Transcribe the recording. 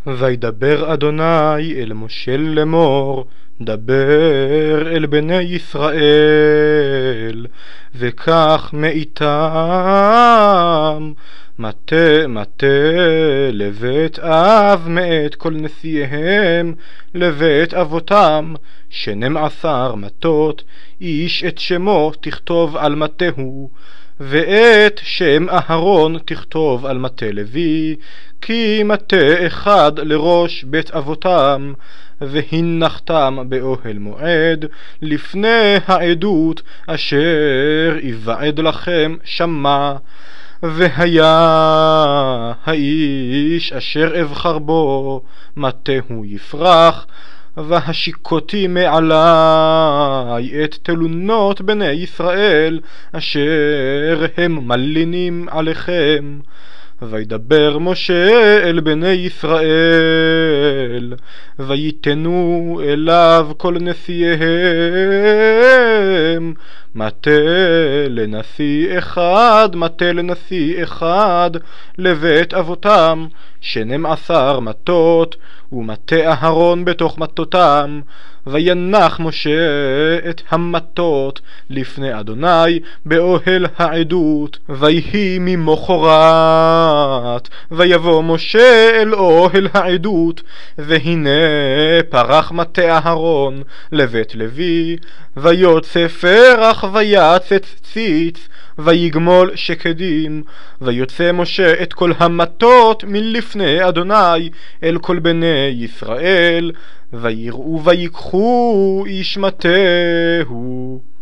וידבר אדוני אל משה לאמור, דבר אל בני ישראל, וקח מאיתם מטה מטה לבית אב מאת כל נשיאיהם לבית אבותם, 12 מטות, איש את שמו תכתוב על מטהו, ואת שם אהרון תכתוב על מטה לוי, כי מטה אחד לראש בית אבותם, והנחתם באוהל מועד לפני העדות אשר יבעד לכם שמה. והיה האיש אשר אבחר בו מטהו יפרח, והשיקותי מעלי את תלונות בני ישראל אשר הם מלינים עליכם. וידבר משה אל בני ישראל, ויתנו אליו כל נשיאיהם מטה לנשיא אחד, מטה לנשיא אחד לבית אבותם, 12 מטות, ומטה אהרון בתוך מטותם. וינח משה את המטות לפני אדוני באוהל העדות. ויהי ממחרת, ויבוא משה אל אוהל העדות, והנה פרח מטה אהרון לבית לוי, ויוצא פרח ויצץ ציץ, ויגמול שקדים. ויוצא משה את כל המטות מלפני אדוני אל כל בני ישראל, ויראו ויקחו איש מטהו.